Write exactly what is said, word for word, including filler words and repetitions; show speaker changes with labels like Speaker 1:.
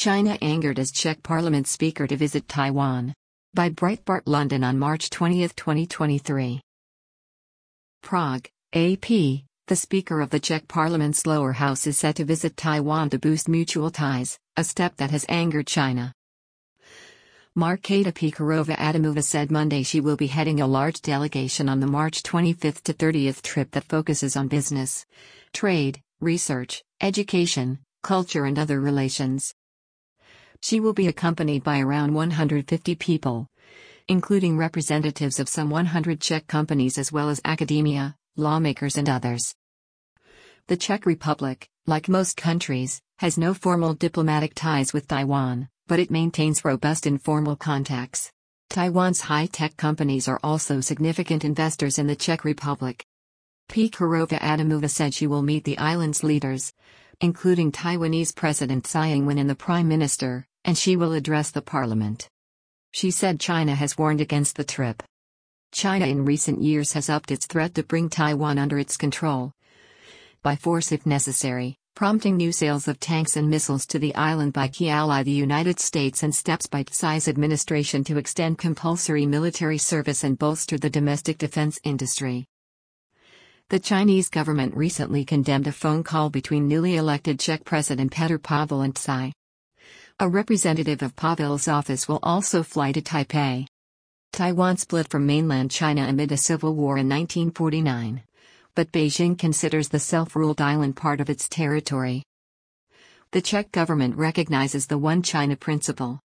Speaker 1: China angered as Czech Parliament Speaker to visit Taiwan. By Breitbart London on March twentieth, twenty twenty-three. Prague, A P. The Speaker of the Czech Parliament's lower house is set to visit Taiwan to boost mutual ties, a step that has angered China. Markéta Pekarová Adamová said Monday she will be heading a large delegation on the March twenty-fifth to thirtieth trip that focuses on business, trade, research, education, culture and other relations. She will be accompanied by around one hundred fifty people, including representatives of some one hundred Czech companies as well as academia, lawmakers and others. The Czech Republic, like most countries, has no formal diplomatic ties with Taiwan, but it maintains robust informal contacts. Taiwan's high-tech companies are also significant investors in the Czech Republic. Pekarová Adamová said she will meet the island's leaders, including Taiwanese President Tsai Ing-wen and the Prime Minister, and she will address the parliament. She said China has warned against the trip. China in recent years has upped its threat to bring Taiwan under its control, by force if necessary, prompting new sales of tanks and missiles to the island by key ally the United States and steps by Tsai's administration to extend compulsory military service and bolster the domestic defense industry. The Chinese government recently condemned a phone call between newly elected Czech President Petr Pavel and Tsai. A representative of Pavel's office will also fly to Taipei. Taiwan split from mainland China amid a civil war in nineteen forty-nine. But Beijing considers the self-ruled island part of its territory. The Czech government recognizes the One China principle,